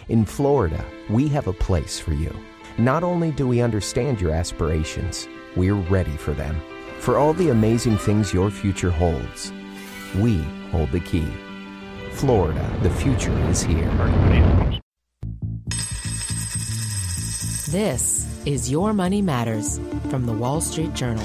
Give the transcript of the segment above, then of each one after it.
In Florida, we have a place for you. Not only do we understand your aspirations, we're ready for them. For all the amazing things your future holds, we hold the key. Florida, the future is here. This is Your Money Matters from the Wall Street Journal.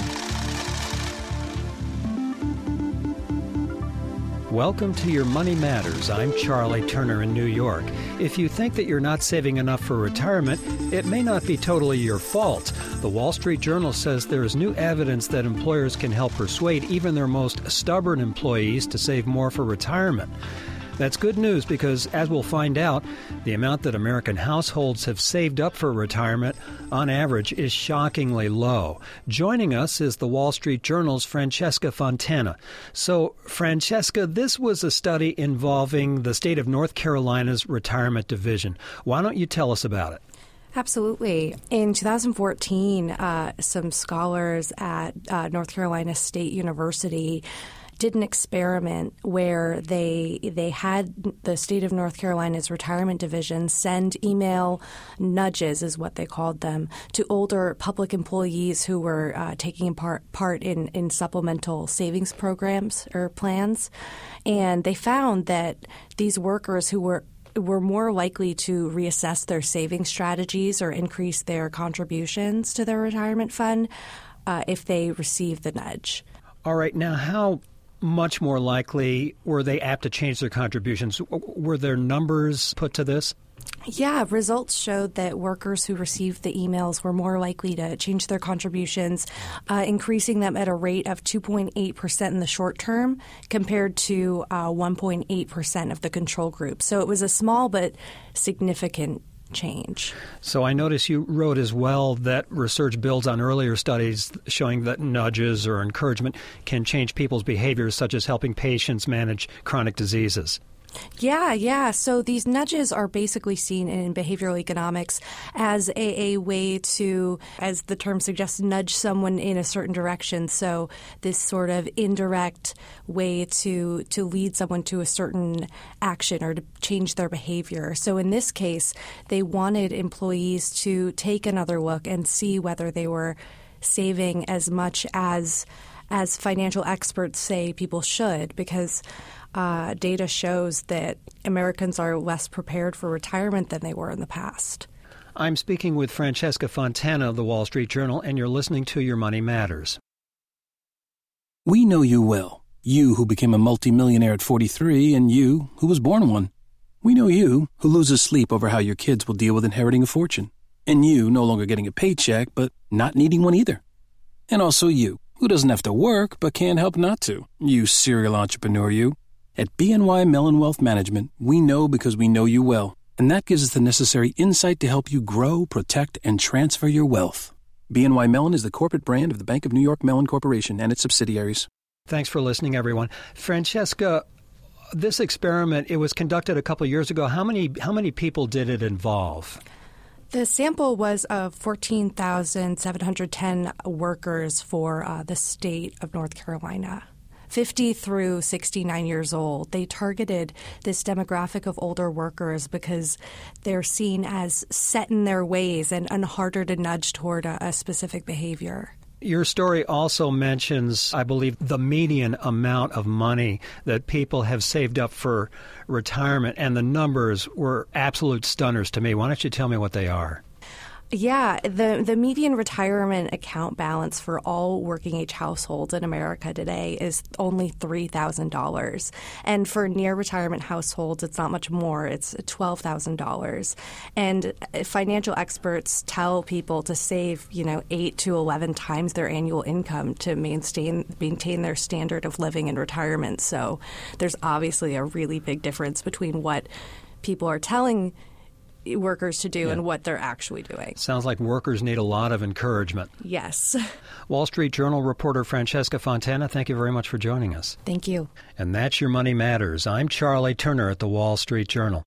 Welcome to Your Money Matters. I'm Charlie Turner in New York. If you think that you're not saving enough for retirement, it may not be totally your fault. The Wall Street Journal says there is new evidence that employers can help persuade even their most stubborn employees to save more for retirement. That's good news because, as we'll find out, the amount that American households have saved up for retirement, on average, is shockingly low. Joining us is the Wall Street Journal's Francesca Fontana. So, Francesca, this was a study involving the state of North Carolina's retirement division. Why don't you tell us about it? Absolutely. In 2014, some scholars at North Carolina State University did an experiment where they had the state of North Carolina's retirement division send email nudges, is what they called them, to older public employees who were taking part in supplemental savings programs or plans. And they found that these workers who were more likely to reassess their saving strategies or increase their contributions to their retirement fund if they received the nudge. All right. Now, how much more likely were they apt to change their contributions? Were there numbers put to this? Yeah, results showed that workers who received the emails were more likely to change their contributions, increasing them at a rate of 2.8% in the short term compared to 1.8% of the control group. So it was a small but significant change. So I notice you wrote as well that research builds on earlier studies showing that nudges or encouragement can change people's behaviors, such as helping patients manage chronic diseases. Yeah. So these nudges are basically seen in behavioral economics as a way to, as the term suggests, nudge someone in a certain direction. So this sort of indirect way to lead someone to a certain action or to change their behavior. So in this case, they wanted employees to take another look and see whether they were saving as much as financial experts say people should, because data shows that Americans are less prepared for retirement than they were in the past. I'm speaking with Francesca Fontana of the Wall Street Journal, and you're listening to Your Money Matters. We know you well. You who became a multimillionaire at 43 and you who was born one. We know you who loses sleep over how your kids will deal with inheriting a fortune. And you no longer getting a paycheck but not needing one either. And also you who doesn't have to work but can't help not to. You serial entrepreneur, you. At BNY Mellon Wealth Management, we know because we know you well, and that gives us the necessary insight to help you grow, protect, and transfer your wealth. BNY Mellon is the corporate brand of the Bank of New York Mellon Corporation and its subsidiaries. Thanks for listening, everyone. Francesca, this experiment, it was conducted a couple years ago. How many people did it involve? The sample was of 14,710 workers for the state of North Carolina. 50 through 69 years old. They targeted this demographic of older workers because they're seen as set in their ways and harder to nudge toward a specific behavior. Your story also mentions, I believe, the median amount of money that people have saved up for retirement, and the numbers were absolute stunners to me. Why don't you tell me what they are? Yeah, the median retirement account balance for all working-age households in America today is only $3,000. And for near-retirement households, it's not much more. It's $12,000. And financial experts tell people to save, 8 to 11 times their annual income to maintain their standard of living in retirement. So there's obviously a really big difference between what people are telling workers to do and what they're actually doing. Sounds like workers need a lot of encouragement. Yes. Wall Street Journal reporter Francesca Fontana, thank you very much for joining us. Thank you. And that's Your Money Matters. I'm Charlie Turner at the Wall Street Journal.